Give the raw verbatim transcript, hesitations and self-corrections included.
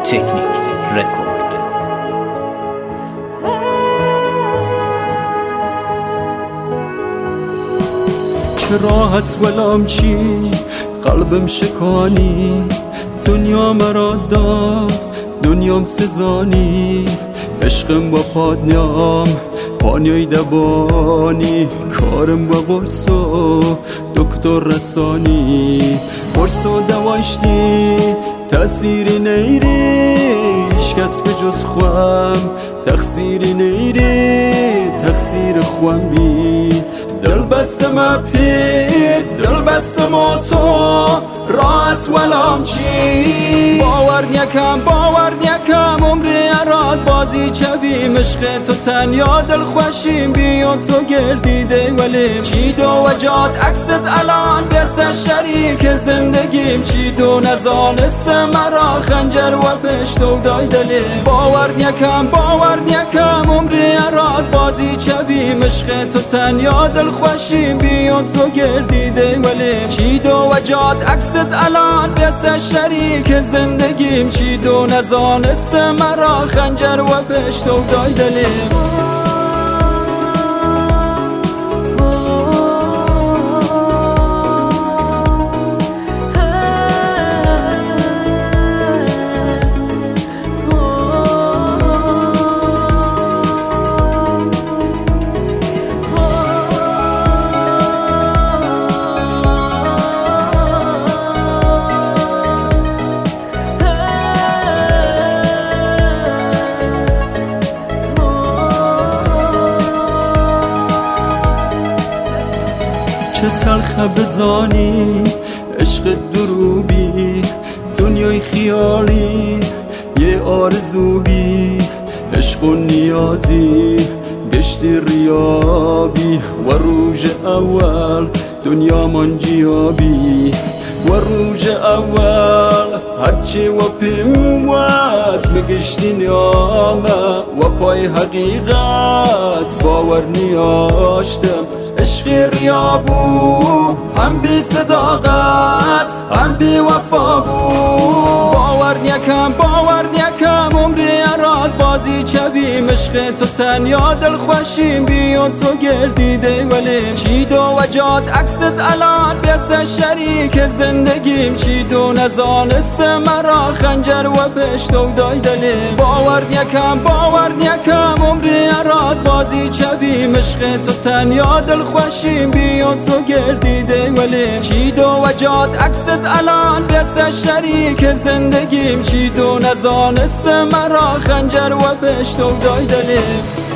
تکنیک رکورد. چه راحت ولام چی قلبم شکانی، دنیا مرا داد دنیام سزانی، عشقم با پادنیام پانیای دبانی، کارم با قرص و دکتر رسانی، قرص و دواشتی تأثیری نیریش کس به جز خوام، تقصیری نیری تقصیر خوام بی، دل بستم اپی دل بستم و تو راحت ولام چی، باور نیکم باور نیکم عمری اراد بازی چوی، مشق تو تنیا دل خوشیم بیا تو گردیده ولیم، چی دو وجات عکست الان بسه شریک زندگیم، چی دو نزانست مرا خنجر و پشتو دای دلیم، باور نیکم باور نیکم عمری اراد بازی چوی، مشق تو تنیا دل خوشیم بیا تو گردیده ولیم، چی دو وجات عکست الان بسه شریک زندگیم، چی دو نزانست مرا خنجر و پشتو دای دلیم. چه تلخه بزانی عشق دروبی، دنیای خیالی یه آرزو بی، عشق و نیازی گشتی ریابی، و روز اول دنیا من جیابی، و روز اول هرچی و پیموت میگشتی نیامه، و پای حقیقت باور نیاشتم، عشقی ریا بود هم بی صداقت هم بی وفا بود، باور نیکم باور نیکم عمری اراد بازی چوی، مشق تو تنیا دل خوشیم بیا تو گردیده ولیم، چی دو وجات عکست الان بسه شریک زندگیم، چی دو نزانست مرا خنجر و پشتو دای دلیم، باور نیکم باور نیکم عمری اراد بازی چوی، مشق تو تنیا دل خوشیم بیا تو گردیده ولیم، چی دو وجات عکست الان بسه شریک زندگیم، چی دو نزانست مرا خنجر و پشتو دای دلیم.